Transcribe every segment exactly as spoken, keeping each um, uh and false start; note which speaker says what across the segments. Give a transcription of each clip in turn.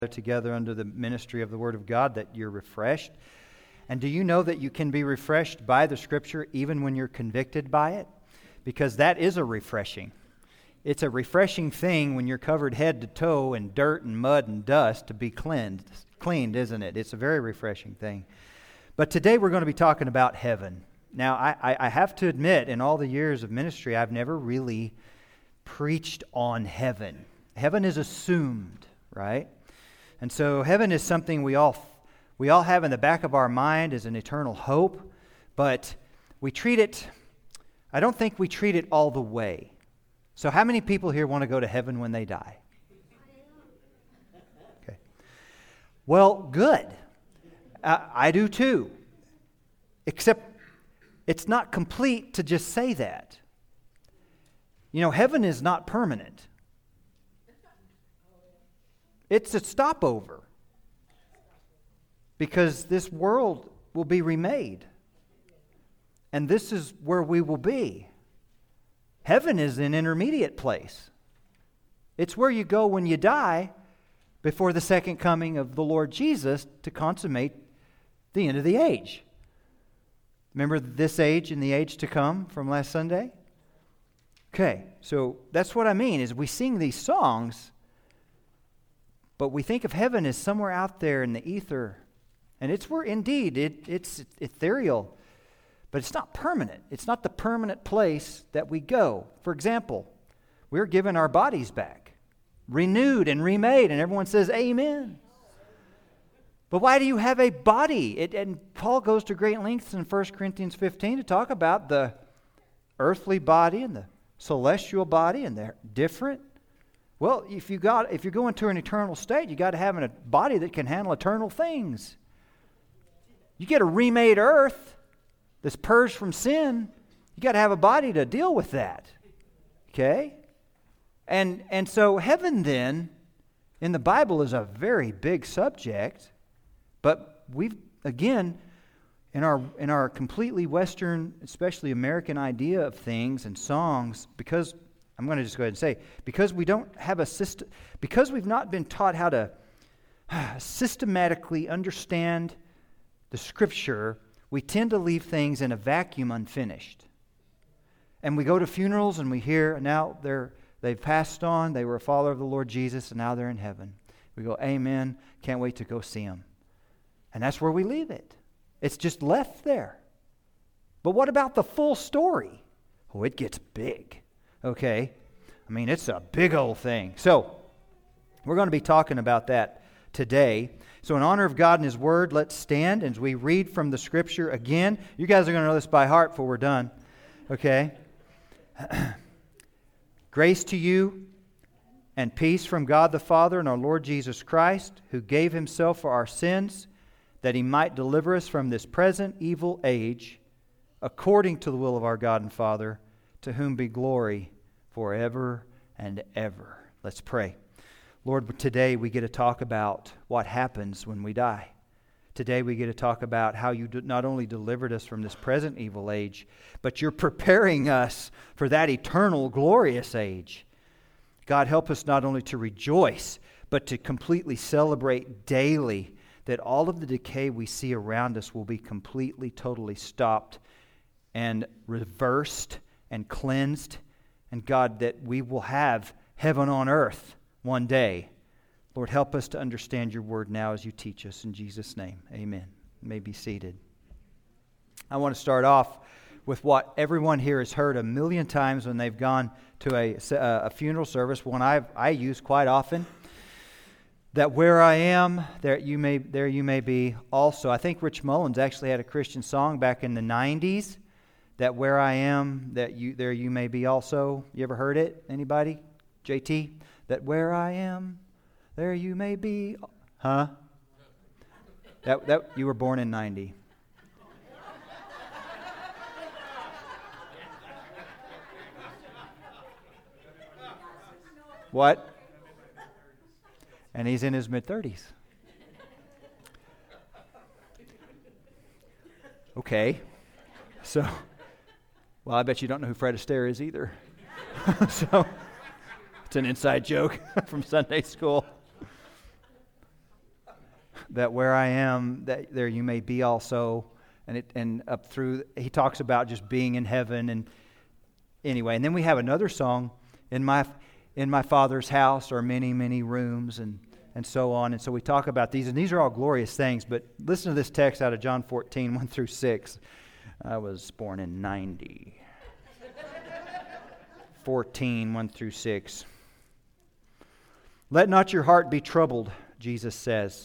Speaker 1: together under the ministry of the Word of God, that you're refreshed. And do you know that you can be refreshed by the Scripture even when you're convicted by it? Because that is a refreshing. It's a refreshing thing when you're covered head to toe in dirt and mud and dust to be cleansed, cleaned, isn't it? It's a very refreshing thing. But today we're going to be talking about heaven. Now, I, I have to admit, in all the years of ministry, I've never really preached on heaven. Heaven is assumed, right? And so heaven is something we all we all have in the back of our mind as an eternal hope, but we treat it, I don't think we treat it all the way. So how many people here want to go to heaven when they die? Okay. Well, good. Uh, I do too. Except it's not complete to just say that. You know, heaven is not permanent. It's a stopover, because this world will be remade, and this is where we will be. Heaven is an intermediate place. It's where you go when you die before the second coming of the Lord Jesus to consummate the end of the age. Remember this age and the age to come from last Sunday? Okay, so that's what I mean, is we sing these songs, but we think of heaven as somewhere out there in the ether. And it's where, indeed, it, it's ethereal. But it's not permanent. It's not the permanent place that we go. For example, we're given our bodies back, renewed and remade. And everyone says, amen. But why do you have a body? It, and Paul goes to great lengths in First Corinthians fifteen to talk about the earthly body and the celestial body, and they're different. Well, if you got if you're going to an eternal state, you got to have a body that can handle eternal things. You get a remade earth that's purged from sin, you got to have a body to deal with that. Okay? And and so heaven then in the Bible is a very big subject, but we've again in our in our completely Western, especially American idea of things and songs, because I'm going to just go ahead and say, because we don't have a system, because we've not been taught how to systematically understand the Scripture, we tend to leave things in a vacuum unfinished. And we go to funerals and we hear, now they're, they've passed on, they were a follower of the Lord Jesus, and now they're in heaven. We go, amen, can't wait to go see them. And that's where we leave it. It's just left there. But what about the full story? Oh, it gets big. Okay, I mean, it's a big old thing. So, we're going to be talking about that today. So, in honor of God and His Word, let's stand as we read from the Scripture again. You guys are going to know this by heart before we're done. Okay? Grace to you and peace from God the Father and our Lord Jesus Christ, who gave Himself for our sins, that He might deliver us from this present evil age, according to the will of our God and Father, to whom be glory forever and ever. Let's pray. Lord, today we get to talk about what happens when we die. Today we get to talk about how you not only delivered us from this present evil age, but you're preparing us for that eternal glorious age. God, help us not only to rejoice, but to completely celebrate daily that all of the decay we see around us will be completely, totally stopped and reversed and cleansed, and God, that we will have heaven on earth one day. Lord, help us to understand your word now as you teach us. In Jesus' name, amen. You may be seated. I want to start off with what everyone here has heard a million times when they've gone to a, a funeral service, one I've, I use quite often, that where I am, there you may there you may be also. I think Rich Mullins actually had a Christian song back in the nineties, that where I am, that you there you may be also. You ever heard it? Anybody? J T? That where I am, there you may be. Huh? That that you were born in ninety. What? And he's in his mid-thirties. Okay. So, well, I bet you don't know who Fred Astaire is either. So, it's an inside joke from Sunday school. that where I am, that there you may be also. And it and up through, he talks about just being in heaven. And anyway, and then we have another song, in my in my Father's house are many, many rooms, and and so on. And so we talk about these, and these are all glorious things. But listen to this text out of John fourteen, one through six. I was born in ninety. fourteen, one through six. Let not your heart be troubled, Jesus says.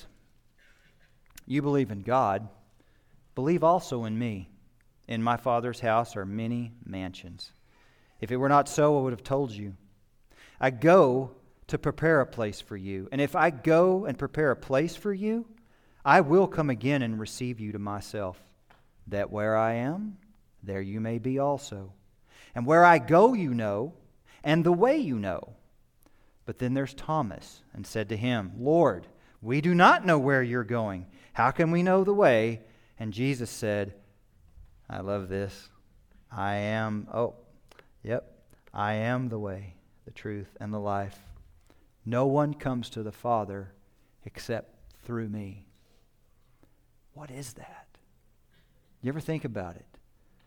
Speaker 1: You believe in God, believe also in me. In my Father's house are many mansions. If it were not so, I would have told you. I go to prepare a place for you. And if I go and prepare a place for you, I will come again and receive you to myself, that where I am, there you may be also. And where I go you know, and the way you know. But then there's Thomas, and said to him, Lord, we do not know where you're going. How can we know the way? And Jesus said, I love this. I am, oh, yep, I am the way, the truth, and the life. No one comes to the Father except through me. What is that? You ever think about it?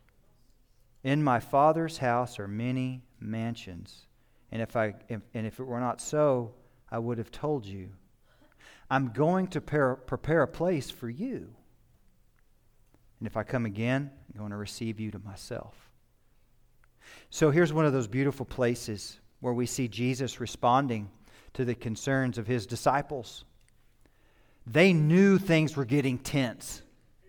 Speaker 1: In my Father's house are many mansions. And if I if, and if it were not so, I would have told you. I'm going to prepare, prepare a place for you. And if I come again, I'm going to receive you to myself. So here's one of those beautiful places where we see Jesus responding to the concerns of his disciples. They knew things were getting tense.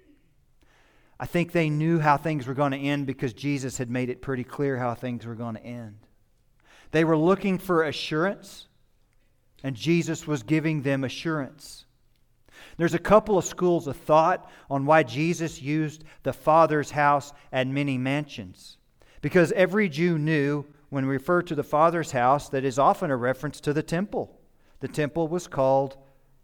Speaker 1: I think they knew how things were going to end because Jesus had made it pretty clear how things were going to end. They were looking for assurance, and Jesus was giving them assurance. There's a couple of schools of thought on why Jesus used the Father's house and many mansions. Because every Jew knew when we refer to the Father's house that is often a reference to the temple. The temple was called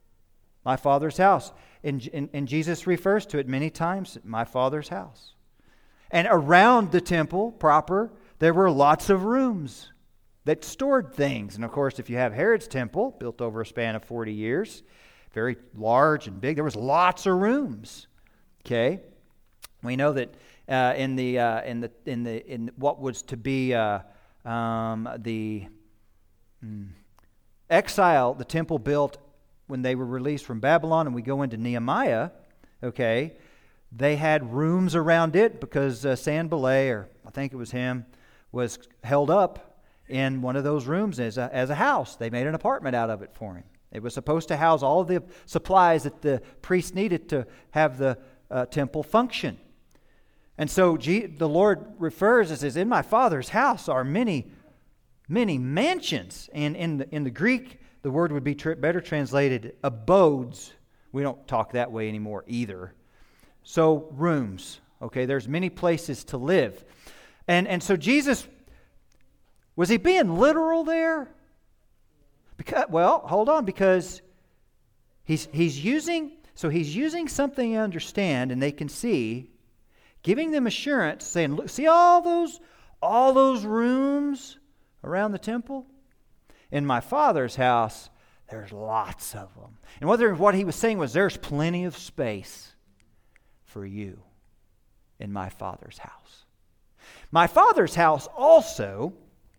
Speaker 1: my Father's house. And, and, and Jesus refers to it many times, my Father's house. And around the temple proper, there were lots of rooms that stored things. And of course, if you have Herod's temple, built over a span of forty years, very large and big, there was lots of rooms. Okay? We know that uh, in the uh, in the in the in what was to be uh, um, the mm, exile, the temple built when they were released from Babylon, and we go into Nehemiah. Okay, they had rooms around it because uh, Sanballat, or I think it was him, was held up in one of those rooms as a, as a house. They made an apartment out of it for him. It was supposed to house all of the supplies that the priests needed to have the uh, temple function. And so G- the Lord refers and says, in my Father's house are many, many mansions. And in the, in the Greek, the word would be tr- better translated abodes. We don't talk that way anymore either. So rooms. Okay, there's many places to live. And, and so Jesus, was he being literal there? Because, well, hold on, because he's he's using so he's using something you understand and they can see, giving them assurance, saying, look, see all those all those rooms around the temple? In my Father's house, there's lots of them. And whether what he was saying was there's plenty of space for you in my Father's house. My Father's house also,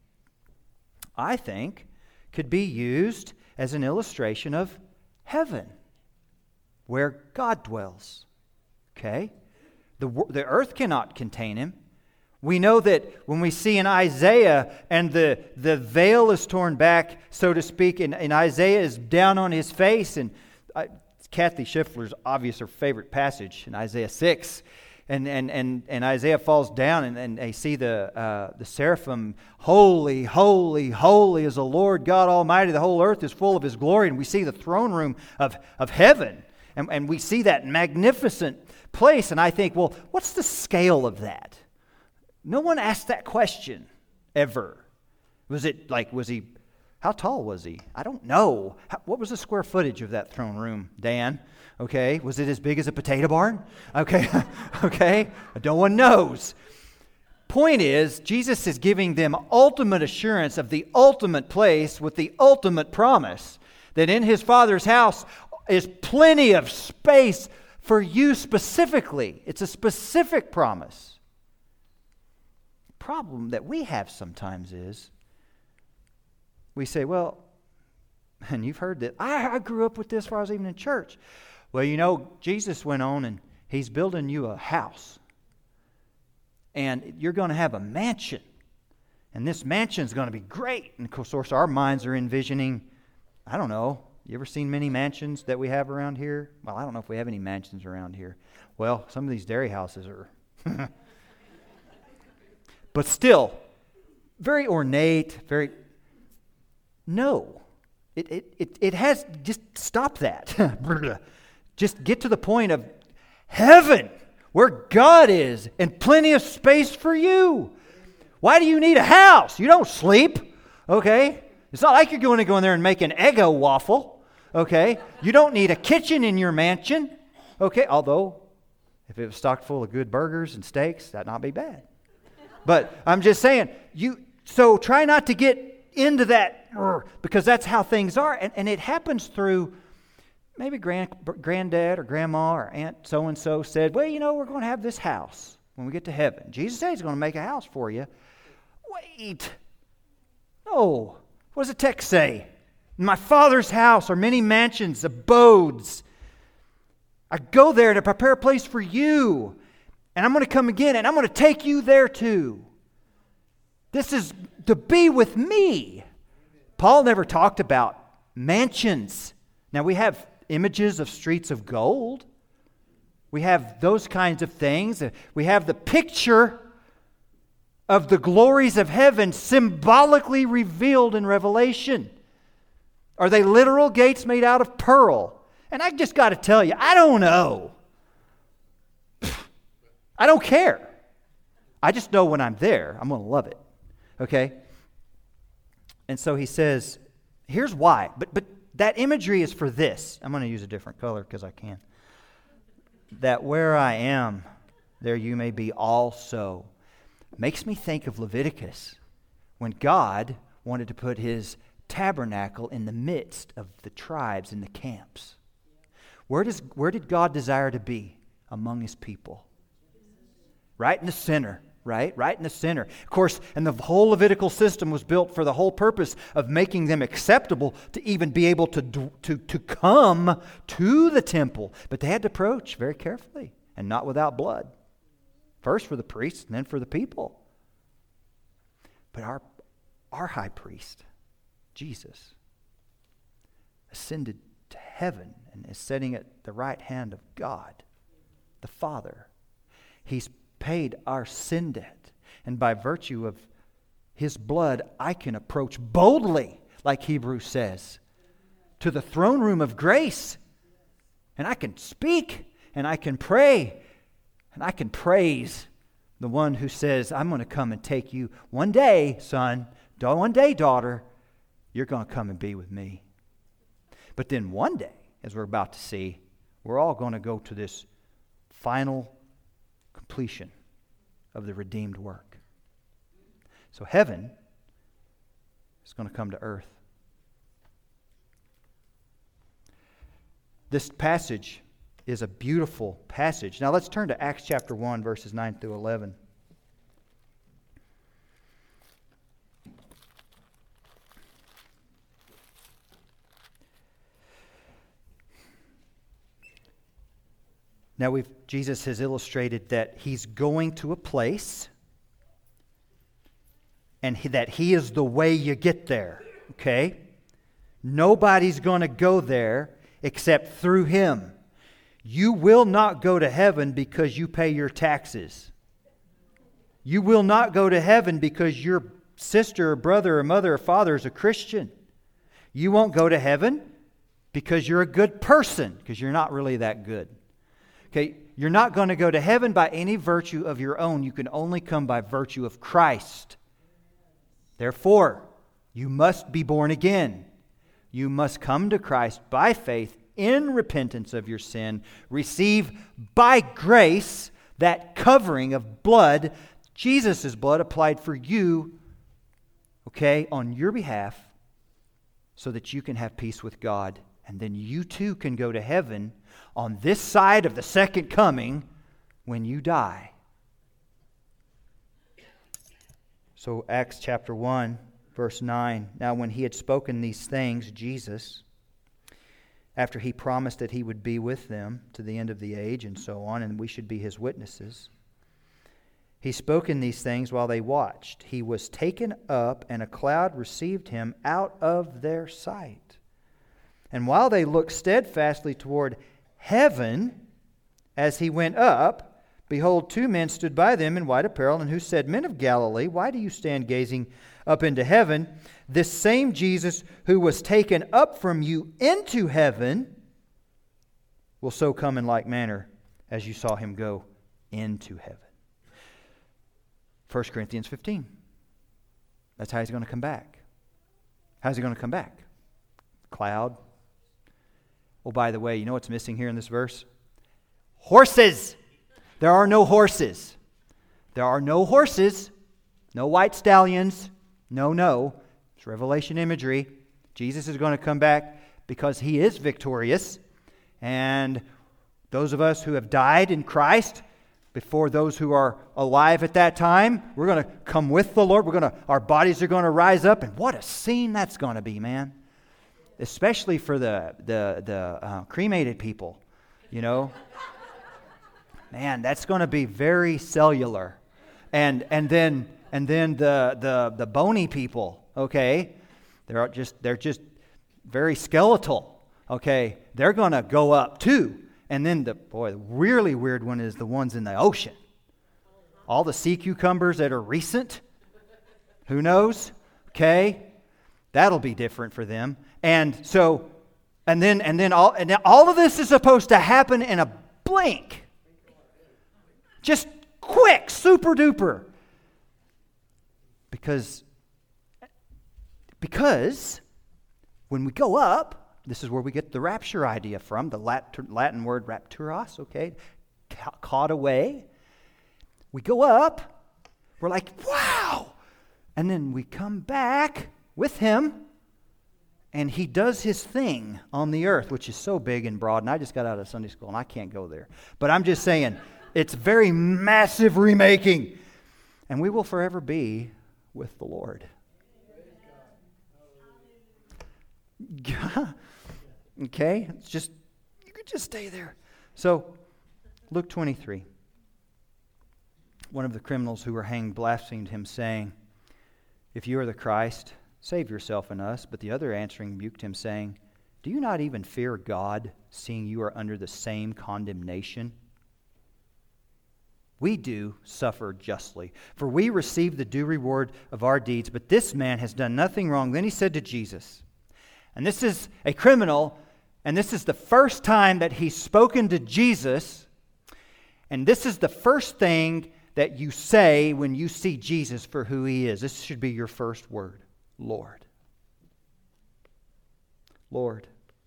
Speaker 1: I think, could be used as an illustration of heaven, where God dwells. Okay? The, the earth cannot contain him. We know that when we see in Isaiah and the, the veil is torn back, so to speak, and, and Isaiah is down on his face, and I, Kathy Schiffler's obvious her favorite passage in Isaiah six. And and and, and Isaiah falls down, and, and they see the uh, the seraphim, holy, holy, holy is the Lord God Almighty. The whole earth is full of his glory. And we see the throne room of, of heaven. And, and we see that magnificent place. And I think, well, what's the scale of that? No one asked that question ever. Was it like, was he, how tall was he? I don't know. How, what was the square footage of that throne room, Dan? Okay, was it as big as a potato barn? Okay, okay, no one knows. Point is, Jesus is giving them ultimate assurance of the ultimate place with the ultimate promise that in his Father's house, is plenty of space for you specifically. It's a specific promise. The problem that we have sometimes is we say, well, and you've heard that, I, I grew up with this before I was even in church. Well, you know, Jesus went on and He's building you a house. And you're going to have a mansion. And this mansion's going to be great. And of course, our minds are envisioning, I don't know, you ever seen many mansions that we have around here? Well, I don't know if we have any mansions around here. Well, some of these dairy houses are. But still, very ornate, very... No. It, it, it, it has... Just stop that. Just get to the point of heaven, where God is, and plenty of space for you. Why do you need a house? You don't sleep, okay? It's not like you're going to go in there and make an Eggo waffle, okay? You don't need a kitchen in your mansion, okay? Although, if it was stocked full of good burgers and steaks, that'd not be bad. But I'm just saying, you. So try not to get into that, because that's how things are. And, and it happens through, maybe grand, granddad or grandma or aunt so-and-so said, well, you know, we're going to have this house when we get to heaven. Jesus said He's going to make a house for you. Wait. No. What does the text say? In my Father's house are many mansions, abodes. I go there to prepare a place for you. And I'm going to come again and I'm going to take you there too. This is to be with me. Paul never talked about mansions. Now we have images of streets of gold. We have those kinds of things. We have the picture of the glories of heaven symbolically revealed in Revelation. Are they literal gates made out of pearl? And I just got to tell you, I don't know. I don't care. I just know when I'm there, I'm going to love it. Okay? And so he says, here's why. But but that imagery is for this. I'm going to use a different color because I can. That where I am, there you may be also. Makes me think of Leviticus, when God wanted to put His tabernacle in the midst of the tribes in the camps. Where does where did God desire to be? Among His people. Right in the center. Right? Right in the center. Of course, and the whole Levitical system was built for the whole purpose of making them acceptable to even be able to, to, to come to the temple. But they had to approach very carefully and not without blood. First for the priests and then for the people. But our, our high priest, Jesus, ascended to heaven and is sitting at the right hand of God, the Father. He's paid our sin debt. And by virtue of His blood, I can approach boldly, like Hebrews says, to the throne room of grace. And I can speak, and I can pray, and I can praise the one who says, I'm going to come and take you. One day, son, one day, daughter, you're going to come and be with me. But then one day, as we're about to see, we're all going to go to this final completion of the redeemed work. So heaven is going to come to earth. This passage is a beautiful passage. Now let's turn to Acts chapter one, verses nine through eleven. Now, we've, Jesus has illustrated that He's going to a place and he, that He is the way you get there, okay? Nobody's going to go there except through Him. You will not go to heaven because you pay your taxes. You will not go to heaven because your sister or brother or mother or father is a Christian. You won't go to heaven because you're a good person, because you're not really that good. Okay, you're not going to go to heaven by any virtue of your own. You can only come by virtue of Christ. Therefore, you must be born again. You must come to Christ by faith in repentance of your sin. Receive by grace that covering of blood, Jesus' blood applied for you, okay, on your behalf, so that you can have peace with God And then you too can go to heaven on this side of the second coming when you die. So Acts chapter one, verse nine. Now when he had spoken these things, Jesus, after he promised that he would be with them to the end of the age and so on, and we should be his witnesses, he spoke in these things while they watched. He was taken up, and a cloud received him out of their sight. And while they looked steadfastly toward heaven as he went up, behold, two men stood by them in white apparel, and who said, Men of Galilee, why do you stand gazing up into heaven? This same Jesus who was taken up from you into heaven will so come in like manner as you saw him go into heaven. First Corinthians fifteen. That's how he's going to come back. How's he going to come back? Cloud. Oh, by the way, you know what's missing here in this verse? Horses. There are no horses. There are no horses. No white stallions. No, no. It's Revelation imagery. Jesus is going to come back because he is victorious. And those of us who have died in Christ, before those who are alive at that time, we're going to come with the Lord. We're going to, our bodies are going to rise up, and what a scene that's going to be, man! Especially for the the the uh, cremated people, you know. Man, that's going to be very cellular, and and then and then the the the bony people. Okay, they're just they're just very skeletal. Okay, they're going to go up too. And then the boy, the really weird one is the ones in the ocean. All the sea cucumbers that are recent. Who knows? Okay, that'll be different for them. And so, and then and then all and then all of this is supposed to happen in a blink. Just quick, super duper. Because because when we go up, this is where we get the rapture idea from, the Latin word rapturos, okay? Ca- caught away. We go up. We're like, wow. And then we come back with him, and he does his thing on the earth, which is so big and broad. And I just got out of Sunday school, and I can't go there. But I'm just saying, it's very massive remaking. And we will forever be with the Lord. Okay, it's just, you could just stay there. So, Luke twenty-three. One of the criminals who were hanged blasphemed him, saying, If you are the Christ, save yourself and us. But the other answering rebuked him, saying, Do you not even fear God, seeing you are under the same condemnation? We do suffer justly, for we receive the due reward of our deeds, but this man has done nothing wrong. Then he said to Jesus, and this is a criminal, and this is the first time that he's spoken to Jesus, and this is the first thing that you say when you see Jesus for who he is. This should be your first word, Lord. Lord.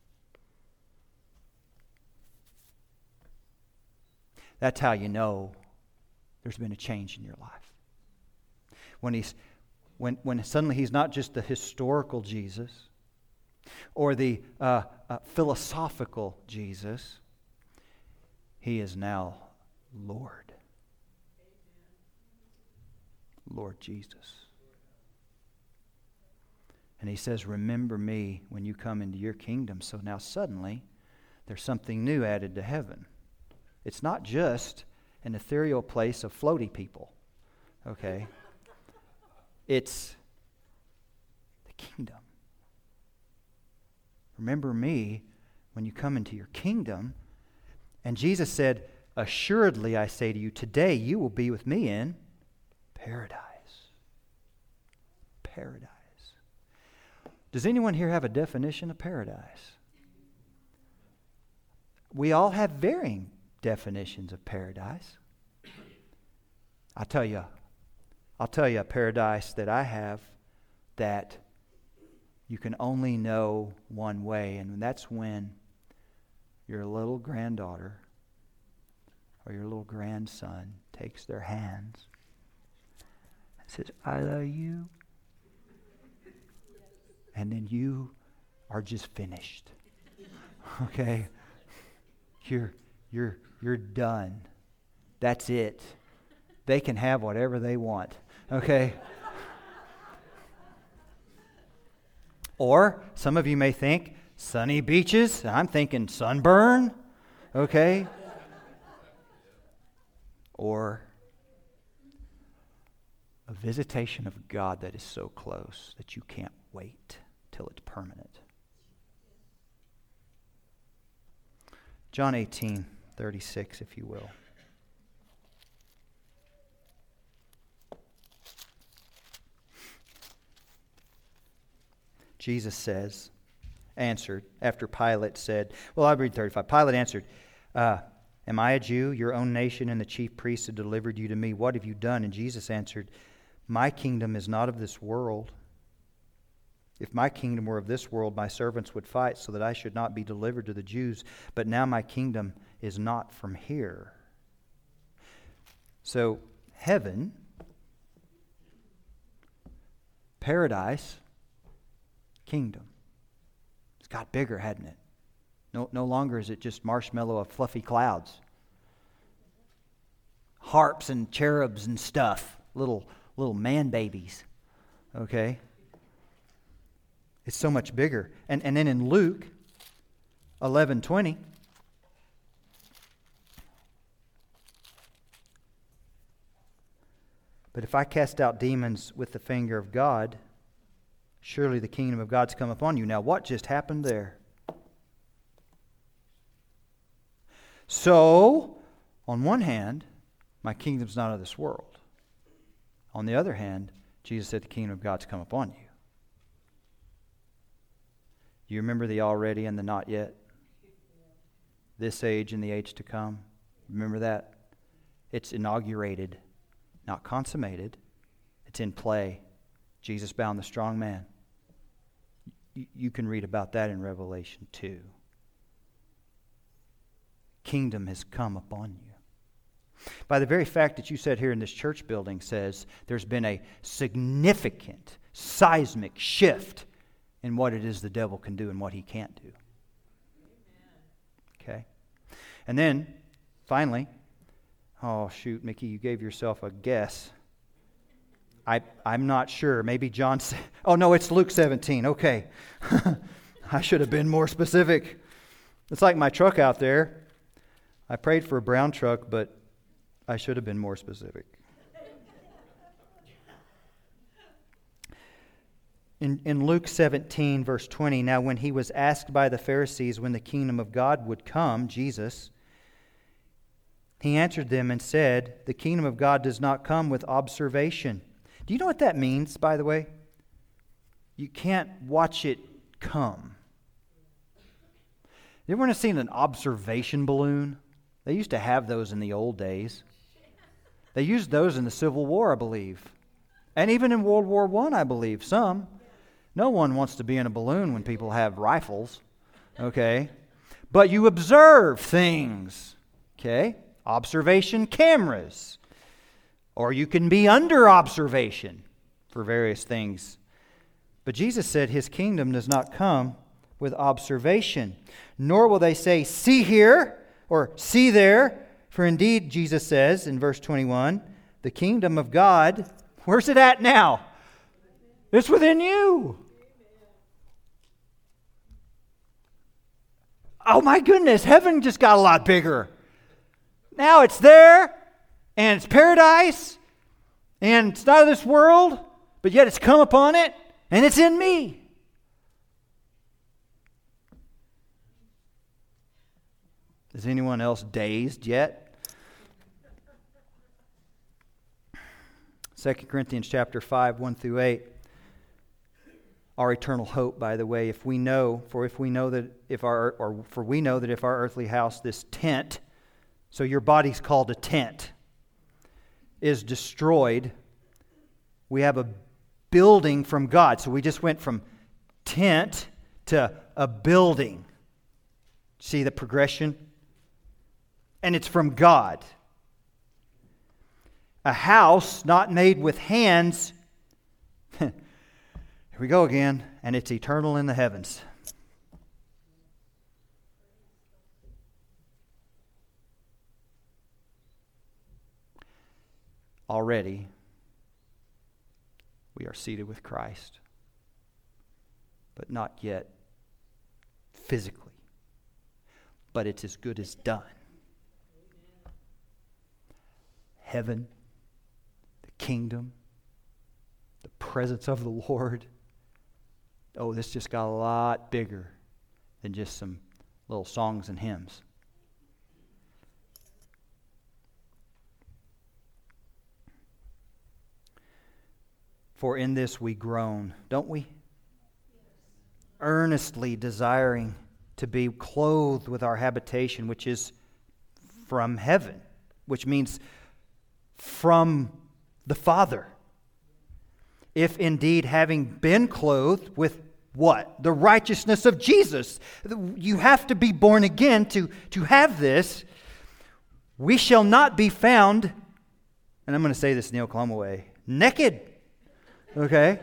Speaker 1: That's how you know there's been a change in your life. When he's when when suddenly he's not just the historical Jesus or the uh, uh, philosophical Jesus. He is now Lord. Lord Jesus. And he says, remember me when you come into your kingdom. So now suddenly there's something new added to heaven. It's not just an ethereal place of floaty people. Okay? It's the kingdom. Remember me when you come into your kingdom. And Jesus said, assuredly I say to you, today you will be with me in paradise. Paradise. Does anyone here have a definition of paradise? We all have varying definitions of paradise. I'll tell you, I'll tell you a paradise that I have that you can only know one way, and that's when your little granddaughter or your little grandson takes their hands and says, I love you. And then you are just finished. Okay? You're, you're, you're done. That's it. They can have whatever they want. Okay? Or some of you may think sunny beaches. I'm thinking sunburn. Okay? Or a visitation of God that is so close that you can't wait till it's permanent. John eighteen thirty-six, if you will. Jesus says, answered, after Pilate said, well, I'll read thirty-five. Pilate answered, uh, am I a Jew? Your own nation and the chief priests have delivered you to me. What have you done? And Jesus answered, my kingdom is not of this world. If my kingdom were of this world, my servants would fight so that I should not be delivered to the Jews. But now my kingdom is not from here. So, heaven, paradise, kingdom. It's got bigger, hadn't it? No, no longer is it just marshmallow of fluffy clouds. Harps and cherubs and stuff. Little, little man babies. Okay? It's so much bigger. And, and then in Luke eleven twenty, but if I cast out demons with the finger of God, surely the kingdom of God's come upon you. Now, what just happened there? So, on one hand, my kingdom's not of this world. On the other hand, Jesus said the kingdom of God's come upon you. Do you remember the already and the not yet? This age and the age to come. Remember that? It's inaugurated, not consummated. It's in play. Jesus bound the strong man. You, you can read about that in Revelation two. Kingdom has come upon you. By the very fact that you sat here in this church building says there's been a significant, seismic shift in what it is the devil can do and what he can't do. Okay? And then, finally, oh shoot, Mickey, you gave yourself a guess. I, I'm not sure. Maybe John... Oh, no, it's Luke seventeen. Okay. I should have been more specific. It's like my truck out there. I prayed for a brown truck, but I should have been more specific. In, in Luke seventeen, verse twenty, now when he was asked by the Pharisees when the kingdom of God would come, Jesus, he answered them and said, the kingdom of God does not come with observation. Do you know what that means, by the way? You can't watch it come. You ever seen an observation balloon? They used to have those in the old days. They used those in the Civil War, I believe. And even in World War One, I believe, some. No one wants to be in a balloon when people have rifles, okay? But you observe things, okay? Observation cameras. Or you can be under observation for various things. But Jesus said his kingdom does not come with observation, nor will they say, see here, or see there. For indeed, Jesus says in verse twenty-one, the kingdom of God, where's it at now? It's within you. Oh my goodness, heaven just got a lot bigger. Now it's there, and it's paradise, and it's not of this world, but yet it's come upon it, and it's in me. Is anyone else dazed yet? Second Corinthians chapter five, one through eight. Our eternal hope, by the way, if we know, for if we know that if our, or for we know that if our earthly house, this tent, so your body's called a tent, is destroyed, we have a building from God. So we just went from tent to a building. See the progression? And it's from God. A house not made with hands. Here we go again. And it's eternal in the heavens. already we are seated with Christ, but not yet physically. But it's as good as done. Heaven, the kingdom, the presence of the Lord. Oh, this just got a lot bigger than just some little songs and hymns. For in this we groan, don't we? Earnestly desiring to be clothed with our habitation, which is from heaven, which means from the Father. If indeed having been clothed with what? The righteousness of Jesus. You have to be born again to, to have this. We shall not be found, and I'm going to say this in the Oklahoma way, naked. Okay?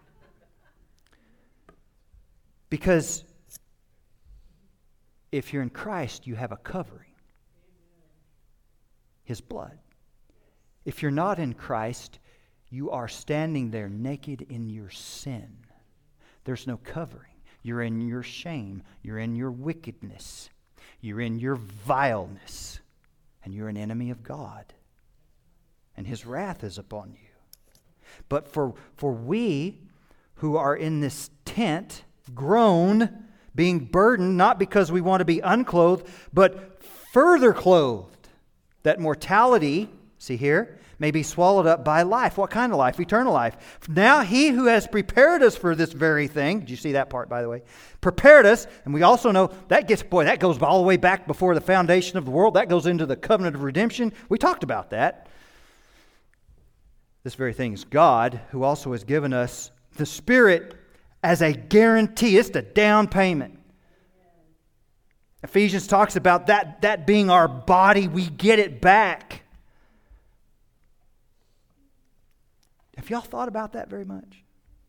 Speaker 1: Because if you're in Christ, you have a covering. His blood. If you're not in Christ, you are standing there naked in your sin. There's no covering. You're in your shame. You're in your wickedness. You're in your vileness. And you're an enemy of God. And His wrath is upon you. But for, for we who are in this tent, groan, being burdened, not because we want to be unclothed, but further clothed, that mortality, see here, may be swallowed up by life. What kind of life? Eternal life. Now He who has prepared us for this very thing, did you see that part, by the way? Prepared us, and we also know that gets, boy, that goes all the way back before the foundation of the world. That goes into the covenant of redemption. We talked about that. This very thing is God, who also has given us the Spirit as a guarantee. It's the down payment. Ephesians talks about that, that being our body. We get it back. Have y'all thought about that very much?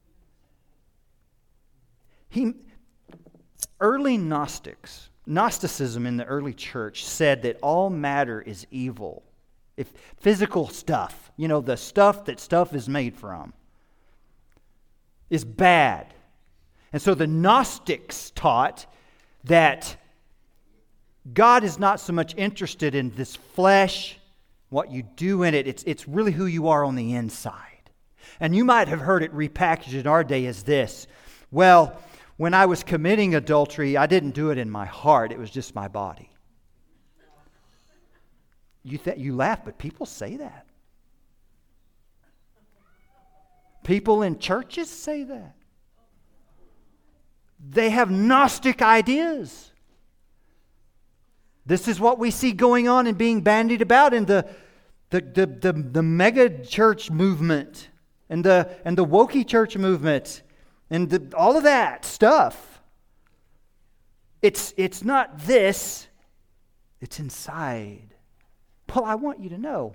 Speaker 1: He, early Gnostics, Gnosticism in the early church said that all matter is evil. If physical stuff, you know, the stuff that stuff is made from, is bad. And so the Gnostics taught that God is not so much interested in this flesh, what you do in it. It's, it's really who you are on the inside. And you might have heard it repackaged in our day as this. Well, when I was committing adultery, I didn't do it in my heart. It was just my body. You th- you laugh, but people say that. People in churches say that. They have Gnostic ideas. This is what we see going on and being bandied about in the the the the, the mega church movement and the and the wokey church movement and the, all of that stuff. It's it's not this. It's inside. Well, I want you to know,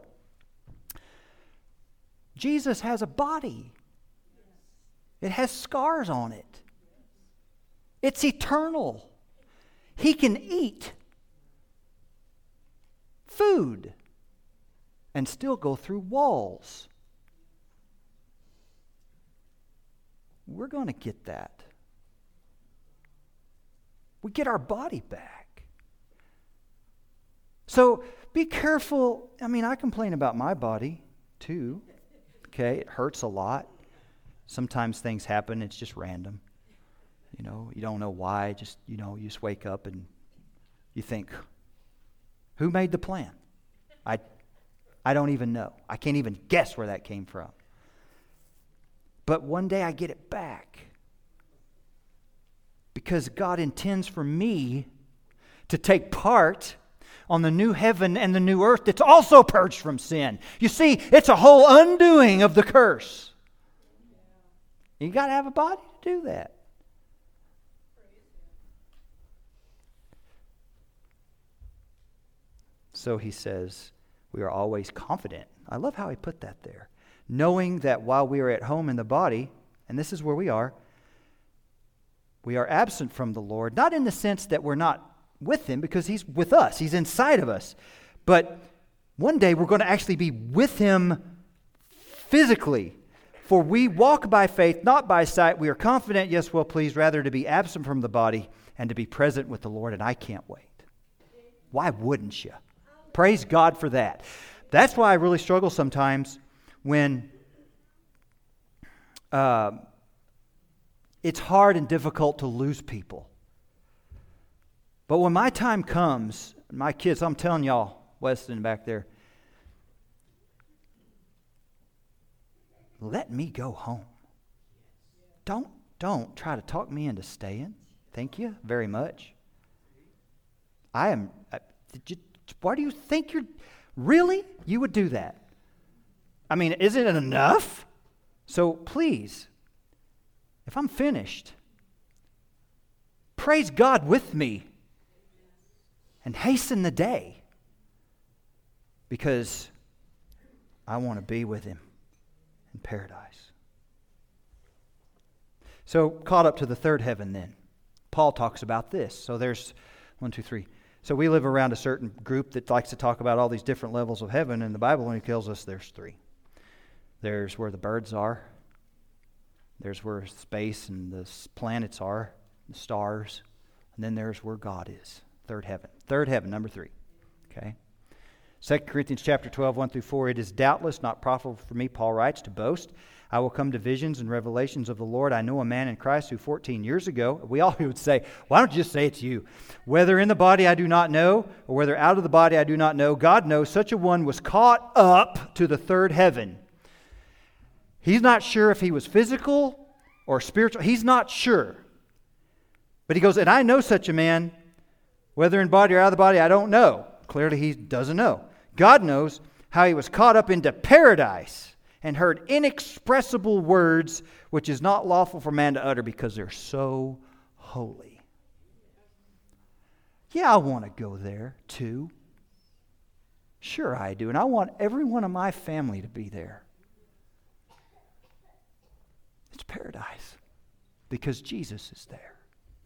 Speaker 1: Jesus has a body. It has scars on it. It's eternal. He can eat food and still go through walls. We're going to get that. We get our body back. So be careful. I mean, I complain about my body too. Okay, it hurts a lot. Sometimes things happen, it's just random. You know, you don't know why. Just, you know, you just wake up and you think, who made the plan? I I don't even know. I can't even guess where that came from. But one day I get it back. Because God intends for me to take part on the new heaven and the new earth that's also purged from sin. You see, it's a whole undoing of the curse. You got to have a body to do that. So he says, we are always confident. I love how he put that there. Knowing that while we are at home in the body, and this is where we are, we are absent from the Lord, not in the sense that we're not with Him, because He's with us. He's inside of us. But one day we're going to actually be with Him physically. For we walk by faith, not by sight. We are confident, yes, well pleased, rather to be absent from the body and to be present with the Lord. And I can't wait. Why wouldn't you? Praise God for that. That's why I really struggle sometimes when uh, it's hard and difficult to lose people. But when my time comes, my kids, I'm telling y'all, Weston back there, let me go home. Don't, don't try to talk me into staying. Thank you very much. I am, I, did you, why do you think you're, really? You would do that? I mean, isn't it enough? So please, if I'm finished, praise God with me and hasten the day, because I want to be with Him in paradise. So, caught up to the third heaven then. Paul talks about this. So there's one, two, three. So we live around a certain group that likes to talk about all these different levels of heaven, and the Bible only tells us there's three. There's where the birds are. There's where space and the planets are, the stars. And then there's where God is. Third heaven. Third heaven, number three. Okay? Second Corinthians chapter twelve, one through four. It is doubtless not profitable for me, Paul writes, to boast. I will come to visions and revelations of the Lord. I know a man in Christ who fourteen years ago, we all would say, why don't you just say it's you? Whether in the body I do not know, or whether out of the body I do not know, God knows such a one was caught up to the third heaven. He's not sure if he was physical or spiritual. He's not sure. But he goes, and I know such a man, whether in body or out of the body, I don't know. Clearly he doesn't know. God knows how he was caught up into paradise and heard inexpressible words which is not lawful for man to utter because they're so holy. Yeah, I want to go there too. Sure I do. And I want every one of my family to be there. It's paradise because Jesus is there.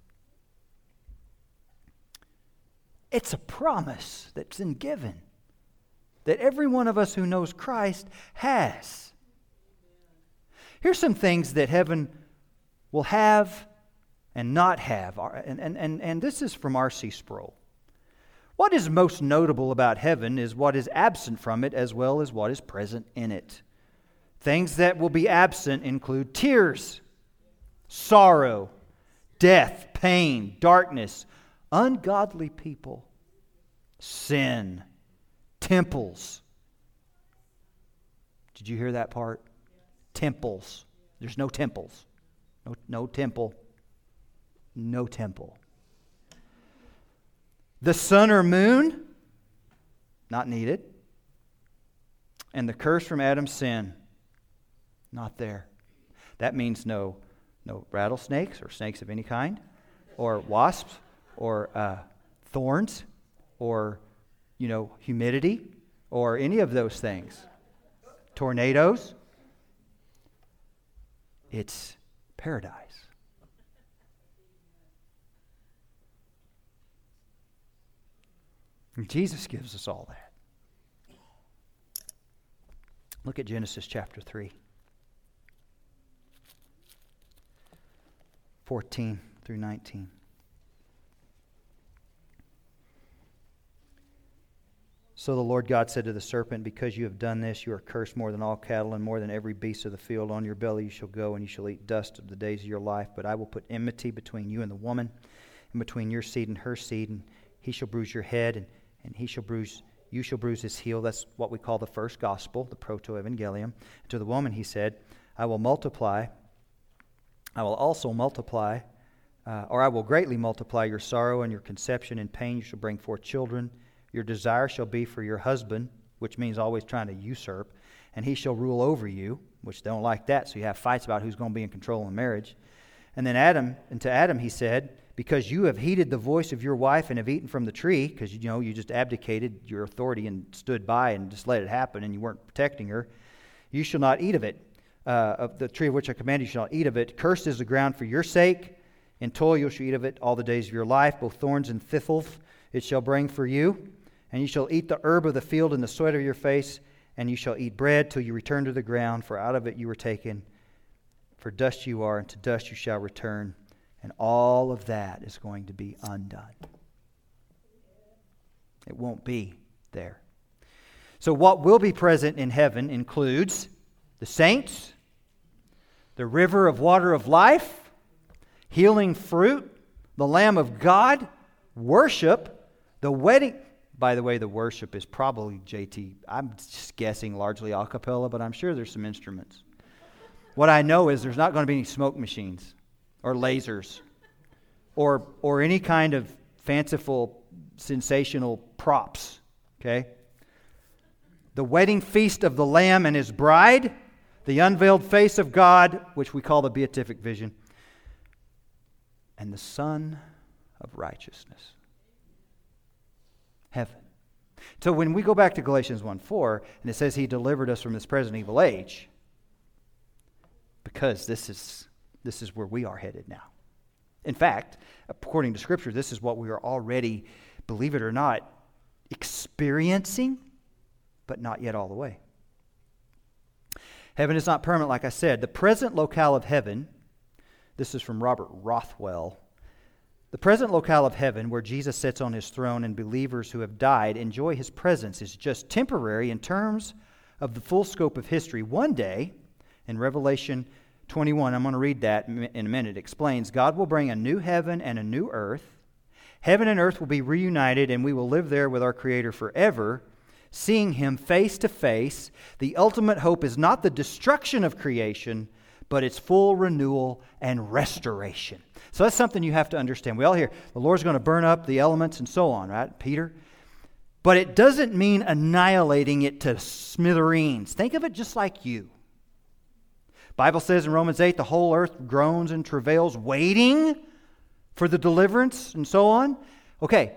Speaker 1: It's a promise that's been given that every one of us who knows Christ has. Here's some things that heaven will have and not have. And, and, and, and this is from R C Sproul. What is most notable about heaven is what is absent from it as well as what is present in it. Things that will be absent include tears, sorrow, death, pain, darkness, ungodly people, sin, temples. Did you hear that part? Temples. There's no temples. No, no temple. No temple. The sun or moon, not needed. And the curse from Adam's sin, not there. That means no, no rattlesnakes or snakes of any kind, or wasps, or uh, thorns, or, you know, humidity, or any of those things. Tornadoes. It's paradise. And Jesus gives us all that. Look at Genesis chapter three. fourteen through nineteen. So the Lord God said to the serpent, because you have done this, you are cursed more than all cattle and more than every beast of the field. On your belly you shall go, and you shall eat dust of the days of your life. But I will put enmity between you and the woman, and between your seed and her seed, and he shall bruise your head, and, and he shall bruise, you shall bruise his heel. That's what we call the first gospel, the proto-evangelium. And to the woman he said, I will multiply, I will also multiply, uh, or I will greatly multiply your sorrow and your conception and pain. You shall bring forth children. Your desire shall be for your husband, which means always trying to usurp, and he shall rule over you, which they don't like that, so you have fights about who's going to be in control in marriage. And then Adam, and to Adam he said, because you have heeded the voice of your wife and have eaten from the tree, because you know you just abdicated your authority and stood by and just let it happen, and you weren't protecting her, you shall not eat of it. Uh, of the tree of which I command you shall not eat of it. Cursed is the ground for your sake. In toil you shall eat of it all the days of your life. Both thorns and thistles it shall bring for you. And you shall eat the herb of the field in the sweat of your face, and you shall eat bread till you return to the ground, for out of it you were taken. For dust you are, and to dust you shall return. And all of that is going to be undone. It won't be there. So what will be present in heaven includes the saints, the river of water of life, healing fruit, the Lamb of God, worship, the wedding. By the way, the worship is probably, J T, I'm just guessing largely a cappella, but I'm sure there's some instruments. What I know is there's not going to be any smoke machines or lasers or or any kind of fanciful, sensational props, okay? The wedding feast of the Lamb and His bride, the unveiled face of God, which we call the beatific vision, and the Son of righteousness. Heaven. So when we go back to Galatians one four, and it says He delivered us from this present evil age, because this is this is where we are headed now. In fact, according to Scripture, this is what we are already, believe it or not, experiencing, but not yet all the way. Heaven is not permanent, like I said. The present locale of heaven, this is from Robert Rothwell, the present locale of heaven, where Jesus sits on His throne and believers who have died enjoy His presence, is just temporary in terms of the full scope of history. One day, in Revelation twenty-one, I'm going to read that in a minute, it explains, God will bring a new heaven and a new earth. Heaven and earth will be reunited, and we will live there with our Creator forever, seeing Him face to face. The ultimate hope is not the destruction of creation, but its full renewal and restoration. So that's something you have to understand. We all hear the Lord's going to burn up the elements and so on, right, Peter? But it doesn't mean annihilating it to smithereens. Think of it just like you. Bible says in Romans eight, the whole earth groans and travails, waiting for the deliverance and so on. Okay,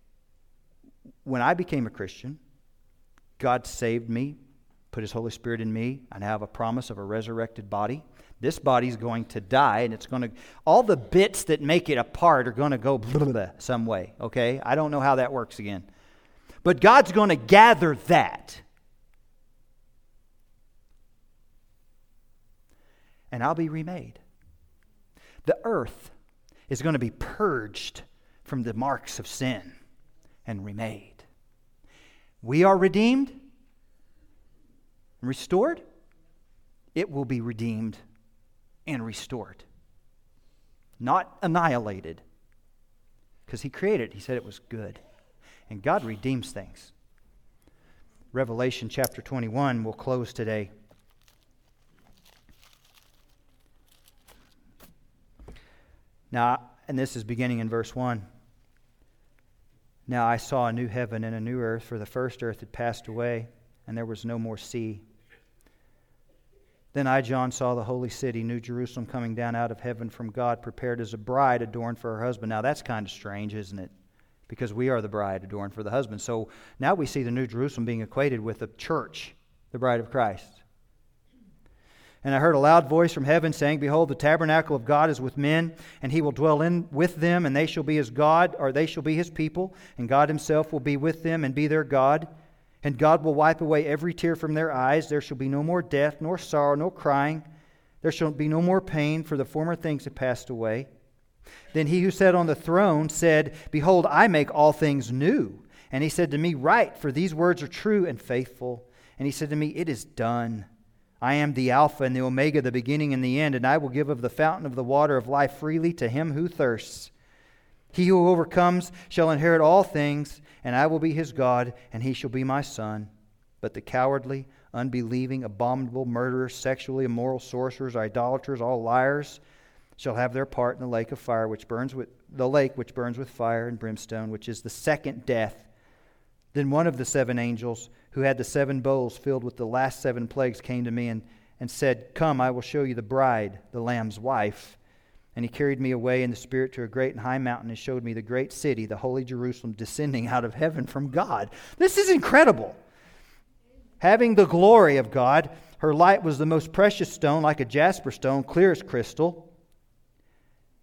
Speaker 1: when I became a Christian, God saved me, put His Holy Spirit in me. I now have a promise of a resurrected body. This body's going to die, and it's going to, all the bits that make it apart are going to go blah, blah, blah, some way, okay? I don't know how that works again. But God's going to gather that. And I'll be remade. The earth is going to be purged from the marks of sin and remade. We are redeemed and restored. It will be redeemed and restored. Not annihilated. Because He created it. He said it was good. And God redeems things. Revelation chapter twenty-one will close today. Now, and this is beginning in verse one. Now I saw a new heaven and a new earth, for the first earth had passed away, and there was no more sea. Then I, John, saw the holy city, New Jerusalem, coming down out of heaven from God, prepared as a bride adorned for her husband. Now that's kind of strange, isn't it? Because we are the bride adorned for the husband. So now we see the New Jerusalem being equated with the church, the bride of Christ. And I heard a loud voice from heaven saying, Behold, the tabernacle of God is with men, and He will dwell in with them, and they shall be His God, or they shall be His people, and God Himself will be with them and be their God. And God will wipe away every tear from their eyes. There shall be no more death, nor sorrow, nor crying. There shall be no more pain, for the former things have passed away. Then He who sat on the throne said, Behold, I make all things new. And He said to me, Write, for these words are true and faithful. And He said to me, It is done. I am the Alpha and the Omega, the beginning and the end, and I will give of the fountain of the water of life freely to him who thirsts. He who overcomes shall inherit all things, and I will be his God, and he shall be my son. But the cowardly, unbelieving, abominable, murderers, sexually immoral, sorcerers, idolaters, all liars, shall have their part in the lake of fire, which burns with the lake which burns with fire and brimstone, which is the second death. Then one of the seven angels, who had the seven bowls filled with the last seven plagues, came to me and, and said, Come, I will show you the bride, the Lamb's wife. And he carried me away in the Spirit to a great and high mountain and showed me the great city, the holy Jerusalem, descending out of heaven from God. This is incredible. Having the glory of God, her light was the most precious stone, like a jasper stone, clear as crystal.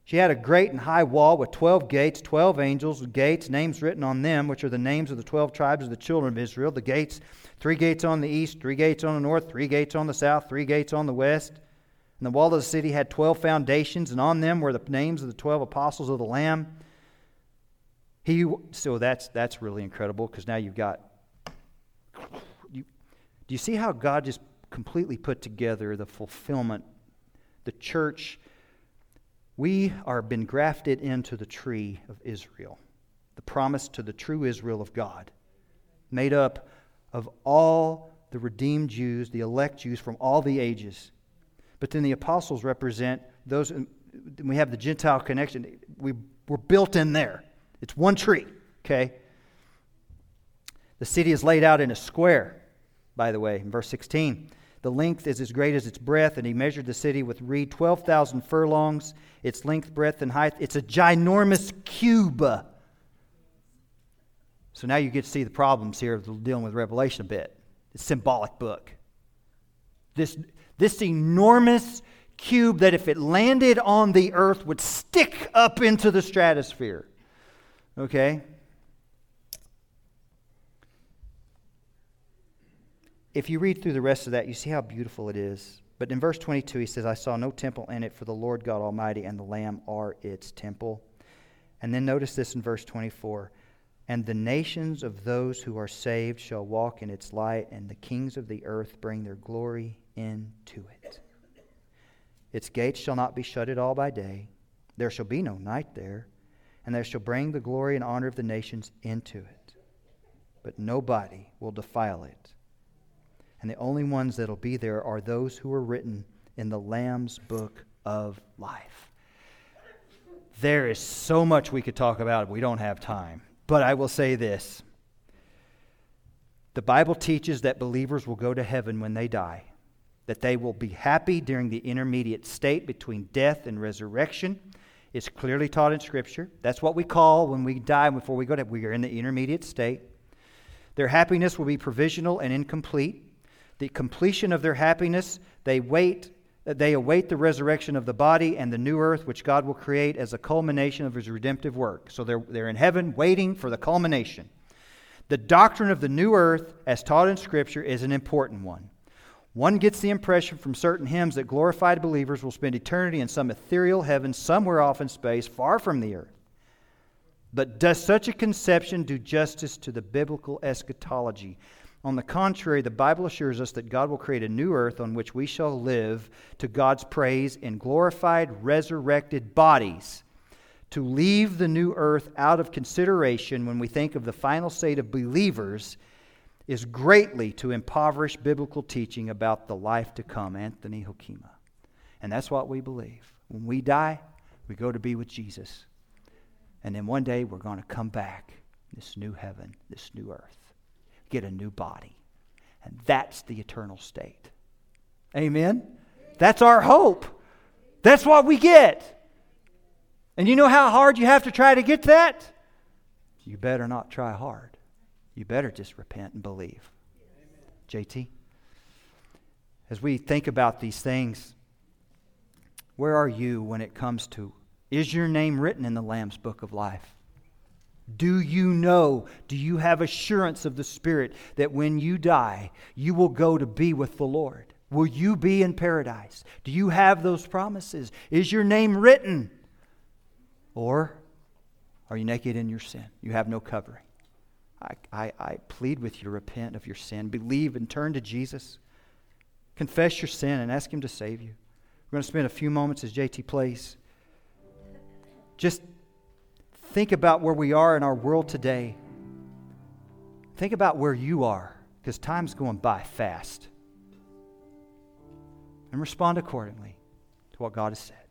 Speaker 1: She had a great and high wall with twelve gates, twelve angels with gates, names written on them, which are the names of the twelve tribes of the children of Israel. The gates, three gates on the east, three gates on the north, three gates on the south, three gates on the west. And the wall of the city had twelve foundations, and on them were the names of the twelve apostles of the Lamb. He, so that's that's really incredible, because now you've got... You, do you see how God just completely put together the fulfillment? The church, we are been grafted into the tree of Israel, the promise to the true Israel of God, made up of all the redeemed Jews, the elect Jews from all the ages. But then the apostles represent those, we have the Gentile connection. We, we're built in there. It's one tree, okay? The city is laid out in a square, by the way, in verse sixteen. The length is as great as its breadth, and he measured the city with reed, twelve thousand furlongs, its length, breadth, and height. It's a ginormous cube. So now you get to see the problems here of dealing with Revelation a bit. It's a symbolic book. This, this enormous cube that if it landed on the earth would stick up into the stratosphere. Okay? If you read through the rest of that, you see how beautiful it is. But in verse twenty-two, he says, I saw no temple in it, for the Lord God Almighty and the Lamb are its temple. And then notice this in verse twenty-four. And the nations of those who are saved shall walk in its light, and the kings of the earth bring their glory into it. Its gates shall not be shut at all by day. There shall be no night there. And they shall bring the glory and honor of the nations into it. But nobody will defile it. And the only ones that will be there are those who are written in the Lamb's book of life. There is so much we could talk about. We don't have time. But I will say this. The Bible teaches that believers will go to heaven when they die. That they will be happy during the intermediate state between death and resurrection. It's clearly taught in Scripture. That's what we call when we die before we go to heaven. We are in the intermediate state. Their happiness will be provisional and incomplete. The completion of their happiness, they wait, they await the resurrection of the body and the new earth, which God will create as a culmination of His redemptive work. So they're, they're in heaven waiting for the culmination. The doctrine of the new earth, as taught in Scripture, is an important one. One gets the impression from certain hymns that glorified believers will spend eternity in some ethereal heaven somewhere off in space, far from the earth. But does such a conception do justice to the biblical eschatology? On the contrary, the Bible assures us that God will create a new earth on which we shall live to God's praise in glorified, resurrected bodies. To leave the new earth out of consideration when we think of the final state of believers is greatly to impoverish biblical teaching about the life to come. Anthony Hokema. And that's what we believe. When we die, we go to be with Jesus. And then one day we're going to come back, this new heaven, this new earth. Get a new body. And that's the eternal state. Amen? That's our hope. That's what we get. And you know how hard you have to try to get that? You better not try hard. You better just repent and believe. J T? As we think about these things, where are you when it comes to, is your name written in the Lamb's book of life? Do you know, do you have assurance of the Spirit that when you die, you will go to be with the Lord? Will you be in paradise? Do you have those promises? Is your name written? Or are you naked in your sin? You have no covering. I, I, I plead with you to repent of your sin. Believe and turn to Jesus. Confess your sin and ask Him to save you. We're going to spend a few moments as J T plays. Just think about where we are in our world today. Think about where you are, because time's going by fast. And respond accordingly to what God has said.